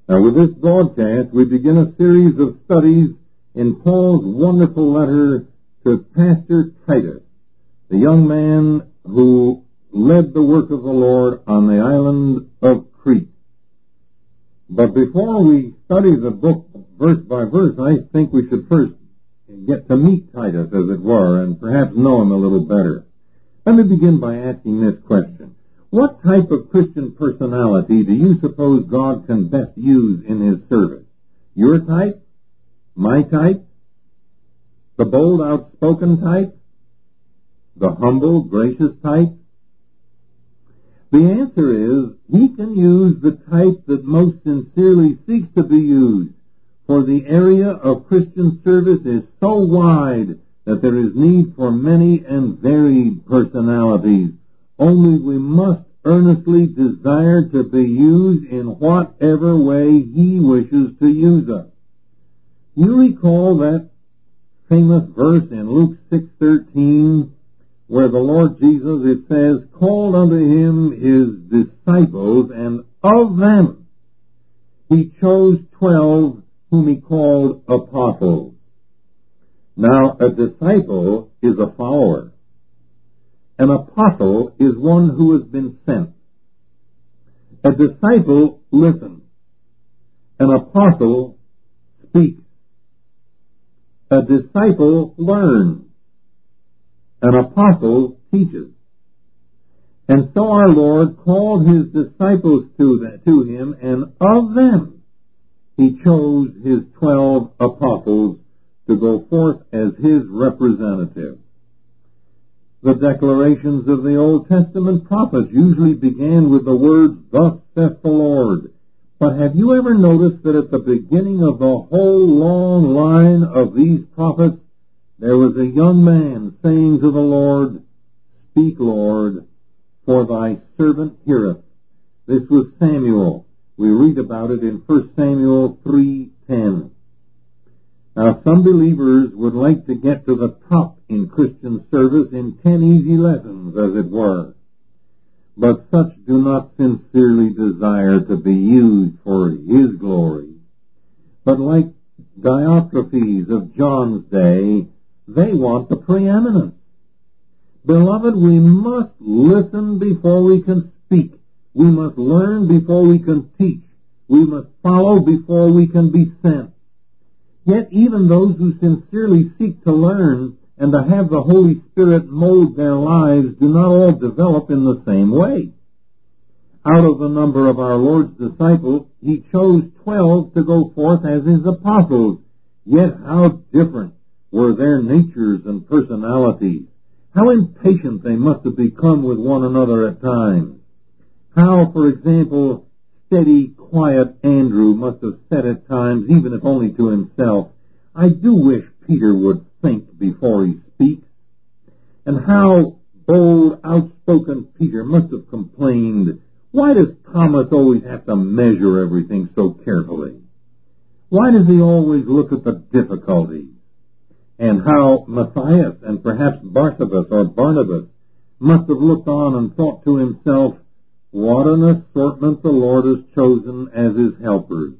Now, with this broadcast, we begin a series of studies in Paul's wonderful letter to Pastor Titus, the young man who led the work of the Lord on the island of Crete. But before we study the book verse by verse, I think we should first get to meet Titus, as it were, and perhaps know him a little better. Let me begin by asking this question. What type of Christian personality do you suppose God can best use in His service? Your type? My type? The bold, outspoken type? The humble, gracious type? The answer is, He can use the type that most sincerely seeks to be used, for the area of Christian service is so wide that there is need for many and varied personalities. Only we must earnestly desire to be used in whatever way He wishes to use us. You recall that famous verse in Luke 6:13, where the Lord Jesus, it says, called unto Him His disciples, and of them He chose 12 whom He called apostles. Now, a disciple is a follower. An apostle is one who has been sent. A disciple listens. An apostle speaks. A disciple learns. An apostle teaches. And so our Lord called His disciples to Him, and of them He chose His 12 apostles to go forth as His representatives. The declarations of the Old Testament prophets usually began with the words, "Thus saith the Lord." But have you ever noticed that at the beginning of the whole long line of these prophets, there was a young man saying to the Lord, "Speak, Lord, for thy servant heareth." This was Samuel. We read about it in 1 Samuel 3:10. Now, some believers would like to get to the top in Christian service in 10 easy lessons, as it were. But such do not sincerely desire to be used for His glory. But like Diotrephes of John's day, they want the preeminence. Beloved, we must listen before we can speak. We must learn before we can teach. We must follow before we can be sent. Yet even those who sincerely seek to learn and to have the Holy Spirit mold their lives do not all develop in the same way. Out of the number of our Lord's disciples, He chose 12 to go forth as His apostles. Yet how different were their natures and personalities. How impatient they must have become with one another at times. How, for example, steady, quiet Andrew must have said at times, even if only to himself, "I do wish Peter would think before he speaks." And how bold, outspoken Peter must have complained, "Why does Thomas always have to measure everything so carefully? Why does he always look at the difficulties?" And how Matthias and perhaps Barnabas must have looked on and thought to himself, "What an assortment the Lord has chosen as His helpers."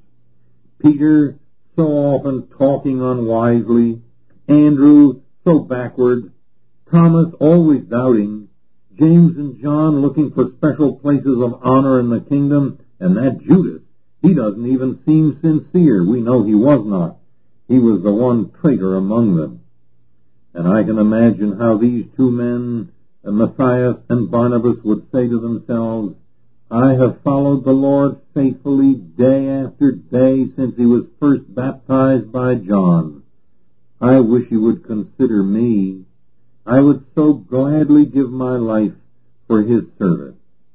Peter so often talking unwisely, Andrew so backward, Thomas always doubting, James and John looking for special places of honor in the kingdom, and that Judas, he doesn't even seem sincere. We know he was not. He was the one traitor among them. And I can imagine how these two men, Matthias and Barnabas, would say to themselves, "I have followed the Lord faithfully day after day since He was first baptized by John. I wish He would consider me. I would so gladly give my life for His service."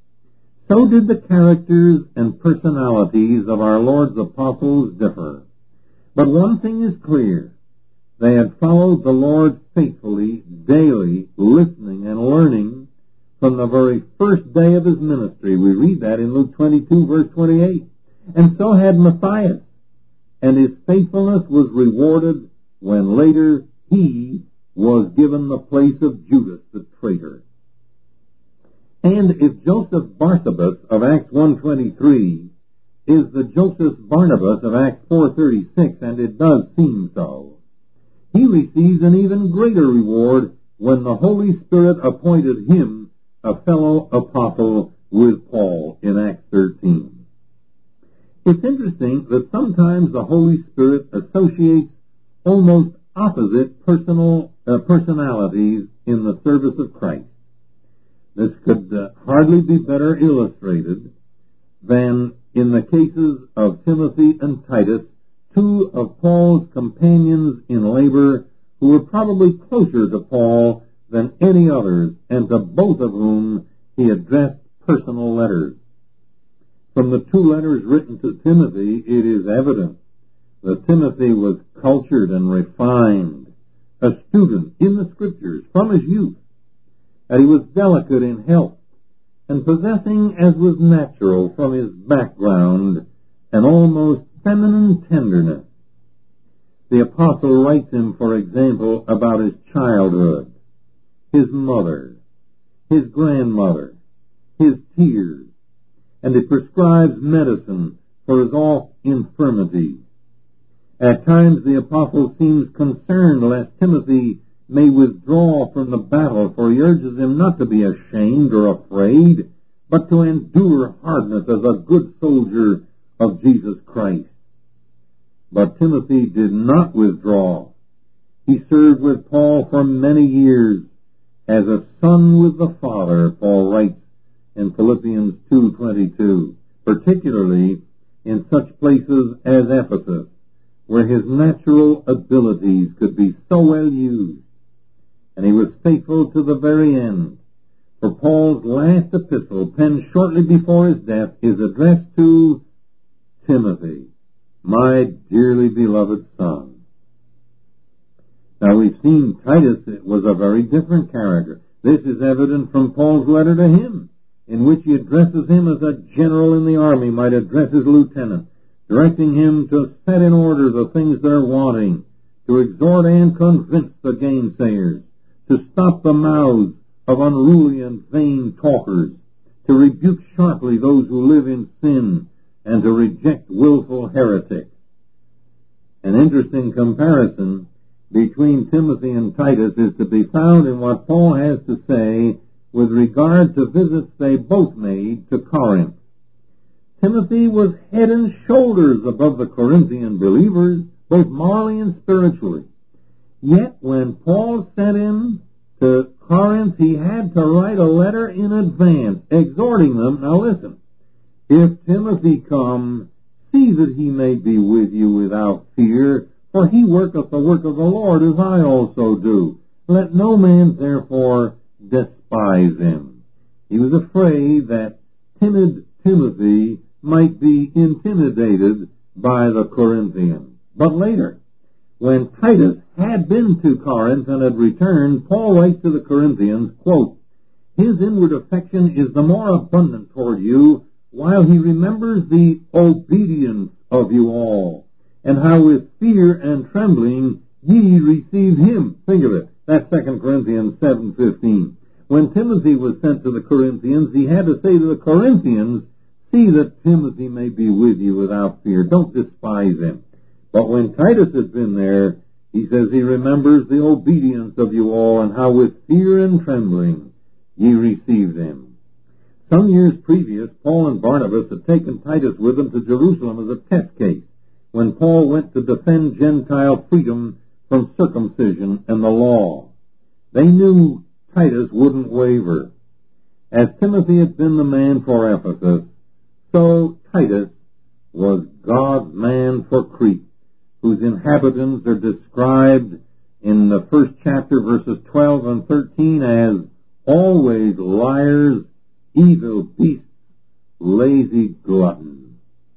So did the characters and personalities of our Lord's apostles differ. But one thing is clear. They had followed the Lord faithfully, daily, listening and learning from the very first day of His ministry. We read that in Luke 22, verse 28. And so had Matthias, and his faithfulness was rewarded when later he was given the place of Judas the traitor. And if Joseph Barsabas of Acts 1:23 is the Joseph Barnabas of Acts 4:36, and it does seem so. He receives an even greater reward when the Holy Spirit appointed him a fellow apostle with Paul in Acts 13. It's interesting that sometimes the Holy Spirit associates almost opposite personalities in the service of Christ. This could hardly be better illustrated than in the cases of Timothy and Titus, two of Paul's companions in labor who were probably closer to Paul than any others, and to both of whom he addressed personal letters. From the two letters written to Timothy, it is evident that Timothy was cultured and refined, a student in the Scriptures from his youth, that he was delicate in health, and possessing, as was natural from his background, an almost feminine tenderness. The apostle writes him, for example, about his childhood, his mother, his grandmother, his tears, and he prescribes medicine for his oft infirmities. At times the apostle seems concerned lest Timothy may withdraw from the battle, for he urges him not to be ashamed or afraid, but to endure hardness as a good soldier of Jesus Christ. But Timothy did not withdraw. He served with Paul for many years as a son with the Father, Paul writes in Philippians 2:22, particularly in such places as Ephesus, where his natural abilities could be so well used. And he was faithful to the very end. For Paul's last epistle, penned shortly before his death, is addressed to Timothy, my dearly beloved son. Now we've seen Titus was a very different character. This is evident from Paul's letter to him, in which he addresses him as a general in the army might address his lieutenant, directing him to set in order the things that are wanting, to exhort and convince the gainsayers, to stop the mouths of unruly and vain talkers, to rebuke sharply those who live in sin, and to reject willful heretics. An interesting comparison between Timothy and Titus is to be found in what Paul has to say with regard to visits they both made to Corinth. Timothy was head and shoulders above the Corinthian believers, both morally and spiritually. Yet when Paul sent him to Corinth, he had to write a letter in advance, exhorting them, now listen, if Timothy come, see that he may be with you without fear, for he worketh the work of the Lord, as I also do. Let no man therefore despise him. He was afraid that timid Timothy might be intimidated by the Corinthians. But later, when Titus had been to Corinth and had returned, Paul writes to the Corinthians, quote, his inward affection is the more abundant toward you, while he remembers the obedience of you all, and how with fear and trembling ye receive him. Think of it. That's 2 Corinthians 7:15. When Timothy was sent to the Corinthians, he had to say to the Corinthians, see that Timothy may be with you without fear. Don't despise him. But when Titus has been there, he says he remembers the obedience of you all, and how with fear and trembling ye received him. Some years previous, Paul and Barnabas had taken Titus with them to Jerusalem as a test case, when Paul went to defend Gentile freedom from circumcision and the law. They knew Titus wouldn't waver. As Timothy had been the man for Ephesus, so Titus was God's man for Crete, whose inhabitants are described in the first chapter, verses 12 and 13, as always liars, evil beasts, lazy gluttons.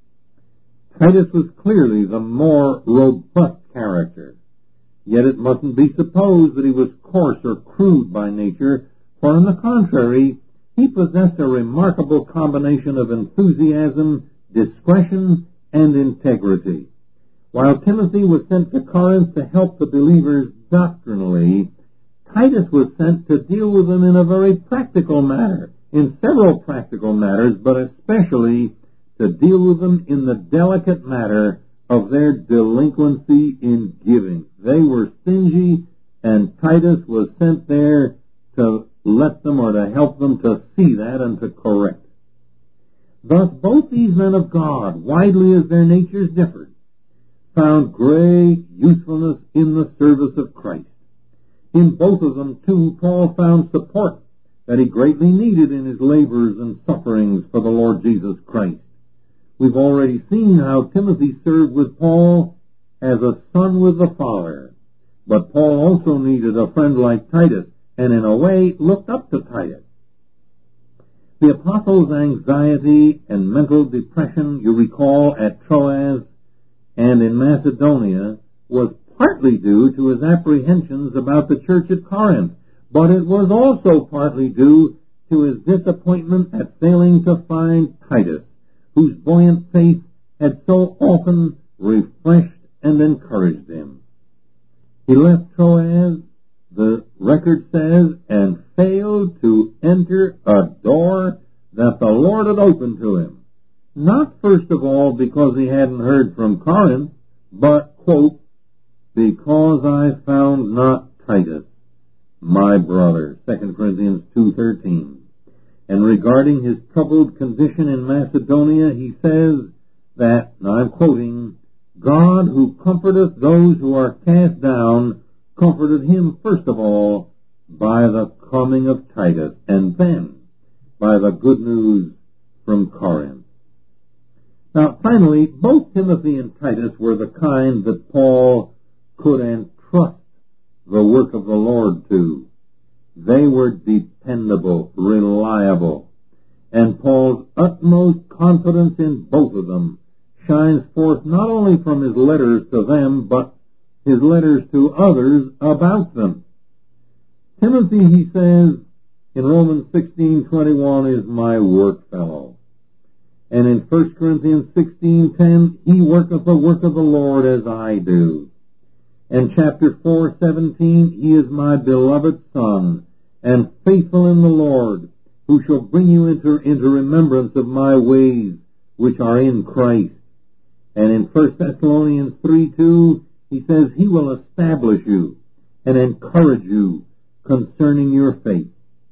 Titus was clearly the more robust character, yet it mustn't be supposed that he was coarse or crude by nature, for on the contrary, he possessed a remarkable combination of enthusiasm, discretion, and integrity. While Timothy was sent to Corinth to help the believers doctrinally, Titus was sent to deal with them in a very practical manner, in several practical matters, but especially to deal with them in the delicate matter of their delinquency in giving. They were stingy, and Titus was sent there to let them or to help them to see that and to correct. Thus, both these men of God, widely as their natures differed, found great usefulness in the service of Christ. In both of them, too, Paul found support that he greatly needed in his labors and sufferings for the Lord Jesus Christ. We've already seen how Timothy served with Paul as a son with the father. But Paul also needed a friend like Titus, and in a way looked up to Titus. The apostle's anxiety and mental depression, you recall, at Troas and in Macedonia, was partly due to his apprehensions about the church at Corinth, but it was also partly due to his disappointment at failing to find Titus, whose buoyant faith had so often refreshed and encouraged him. He left Troas, the record says, and failed to enter a door that the Lord had opened to him. Not first of all because he hadn't heard from Corinth, but, quote, because I found not Titus, my brother, 2 Corinthians 2:13. And regarding his troubled condition in Macedonia, he says that, now I'm quoting, God who comforteth those who are cast down, comforted him first of all by the coming of Titus, and then by the good news from Corinth. Now, finally, both Timothy and Titus were the kind that Paul could entrust the work of the Lord to. They were dependable, reliable, and Paul's utmost confidence in both of them shines forth not only from his letters to them, but his letters to others about them. Timothy, he says in Romans 16:21, is my work fellow. And in 1 Corinthians 16:10, he worketh the work of the Lord as I do. And chapter 4:17, he is my beloved son, and faithful in the Lord, who shall bring you into remembrance of my ways, which are in Christ. And in 1 Thessalonians 3:2, he says he will establish you and encourage you concerning your faith.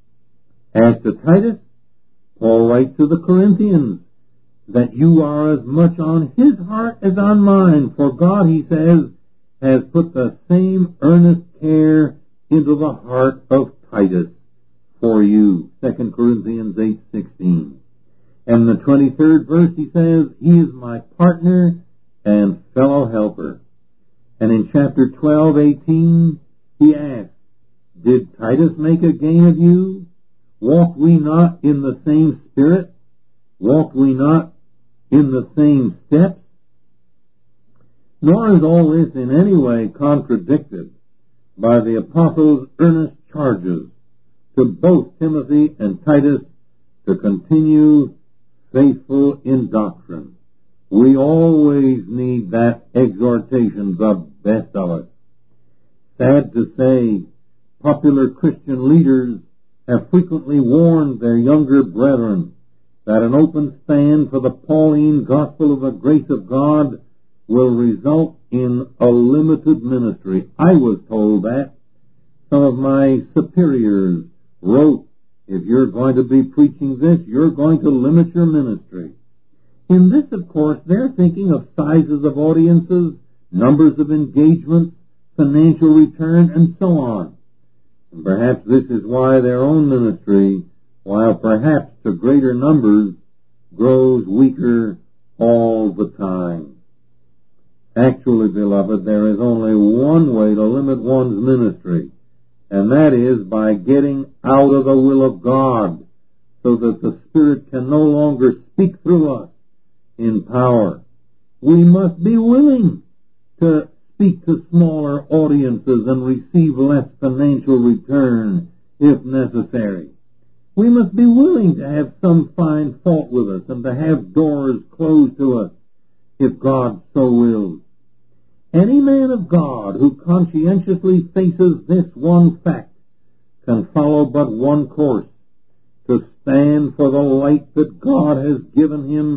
As to Titus, Paul writes to the Corinthians that you are as much on his heart as on mine, for God, he says, has put the same earnest care into the heart of Titus for you. 2 Corinthians 8:16. And the 23rd verse, he says, he is my partner and fellow helper. And in chapter 12:18, he asks, did Titus make a gain of you? Walked we not in the same spirit? Walked we not in the same steps? Nor is all this in any way contradicted by the apostle's earnest charges to both Timothy and Titus to continue faithful in doctrine. We always need that exhortation, the best of it. Sad to say, popular Christian leaders have frequently warned their younger brethren that an open stand for the Pauline gospel of the grace of God will result in a limited ministry. I was told that. Some of my superiors wrote, if you're going to be preaching this, you're going to limit your ministry. In this, of course, they're thinking of sizes of audiences, numbers of engagements, financial return, and so on. And perhaps this is why their own ministry, while perhaps to greater numbers, grows weaker all the time. Actually, beloved, there is only one way to limit one's ministry, and that is by getting out of the will of God, so that the Spirit can no longer speak through us in power. We must be willing to speak to smaller audiences and receive less financial return if necessary. We must be willing to have some find fault with us and to have doors closed to us if God so wills. Any man of God who conscientiously faces this one fact can follow but one course: to stand for the light that God has given him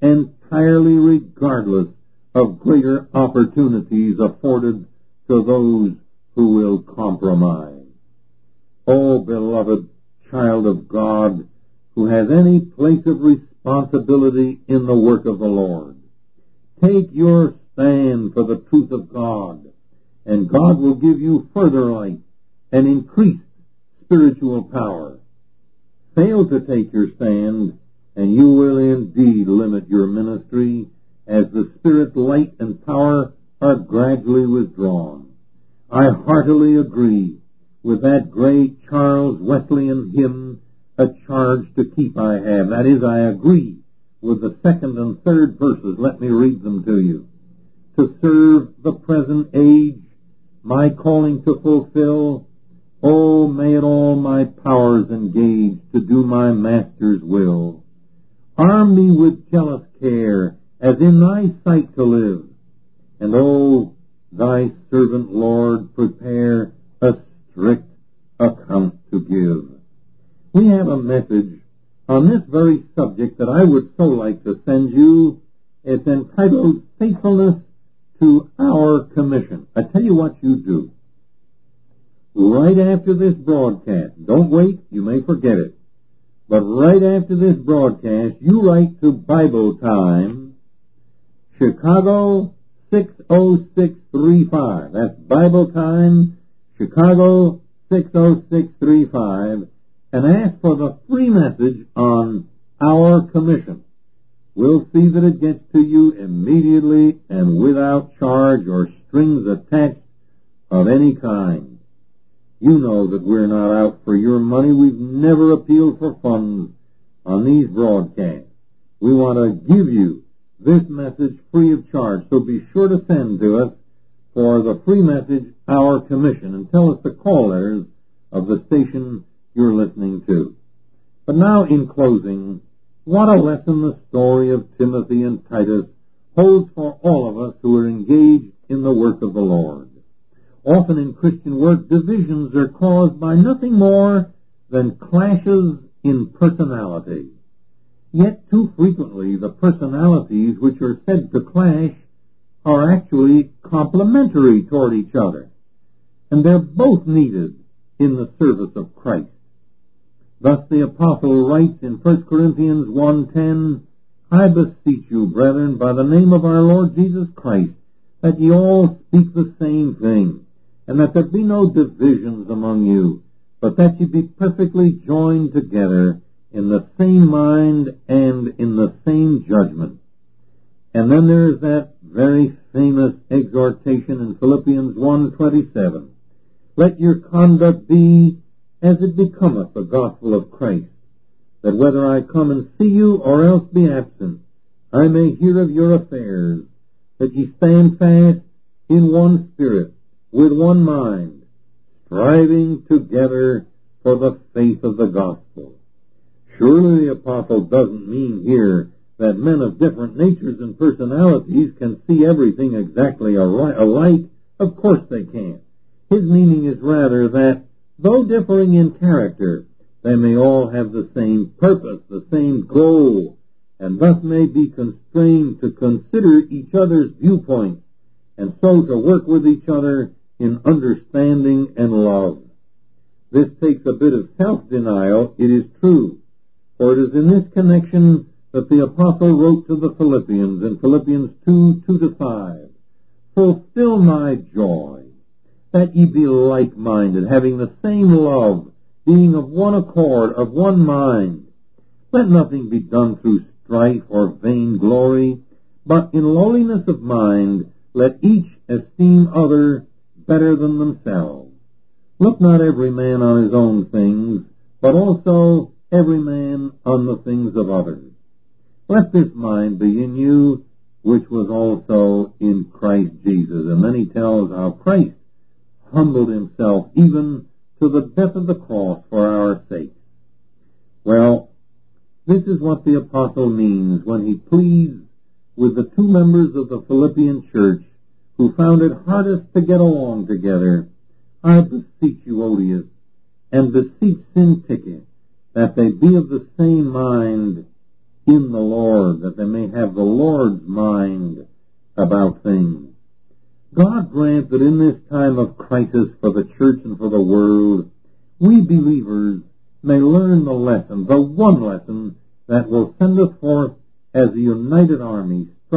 entirely regardless of greater opportunities afforded to those who will compromise. Oh, beloved child of God, who has any place of responsibility in the work of the Lord, take your stand for the truth of God, and God will give you further light and increased spiritual power. Fail to take your stand, and you will indeed limit your ministry as the Spirit's light and power are gradually withdrawn. I heartily agree with that great Charles Wesleyan hymn, "A Charge to Keep I Have." That is, I agree with the second and third verses. Let me read them to you. To serve the present age, my calling to fulfill, oh, may it all my powers engage to do my Master's will. Arm me with jealous care, as in thy sight to live, and oh, thy servant, Lord, prepare a strict account to give. We have a message on this very subject that I would so like to send you. It's entitled Faithfulness to Our Commission. I tell you what you do. Right after this broadcast, don't wait, you may forget it, but right after this broadcast, you write to Bible Time, Chicago 60635. That's Bible Time, Chicago 60635, and ask for the free message on Our Commission. We'll see that it gets to you immediately and without charge or strings attached of any kind. You know that we're not out for your money. We've never appealed for funds on these broadcasts. We want to give you this message free of charge, so be sure to send to us for the free message, Our Commission, and tell us the call letters of the station you're listening to. But now, in closing, what a lesson the story of Timothy and Titus holds for all of us who are engaged in the work of the Lord. Often in Christian work, divisions are caused by nothing more than clashes in personality. Yet too frequently the personalities which are said to clash are actually complementary toward each other, and they're both needed in the service of Christ. Thus the apostle writes in 1 Corinthians 1:10, "I beseech you, brethren, by the name of our Lord Jesus Christ, that ye all speak the same thing, and that there be no divisions among you, but that ye be perfectly joined together in the same mind and in the same judgment." And then there's that very famous exhortation in Philippians 1:27, "Let your conduct be as it becometh the gospel of Christ, that whether I come and see you or else be absent, I may hear of your affairs, that ye stand fast in one spirit, with one mind, striving together for the faith of the gospel." Surely the apostle doesn't mean here that men of different natures and personalities can see everything exactly alike. Of course they can. His meaning is rather that, though differing in character, they may all have the same purpose, the same goal, and thus may be constrained to consider each other's viewpoints, and so to work with each other in understanding and love. This takes a bit of self-denial, it is true, for it is in this connection that the apostle wrote to the Philippians in Philippians 2:2-5, "Fulfill my joy, that ye be like-minded, having the same love, being of one accord, of one mind. Let nothing be done through strife or vain glory, but in lowliness of mind let each esteem other better than themselves. Look not every man on his own things, but also every man on the things of others. Let this mind be in you, which was also in Christ Jesus." And then he tells how Christ humbled himself even to the death of the cross for our sake. Well, this is what the apostle means when he pleads with the two members of the Philippian church who found it hardest to get along together. "I beseech you, Odius, and beseech Syntyche, that they be of the same mind in the Lord, that they may have the Lord's mind about things. God grant that in this time of crisis for the church and for the world, we believers may learn the lesson, the one lesson that will send us forth as a united army,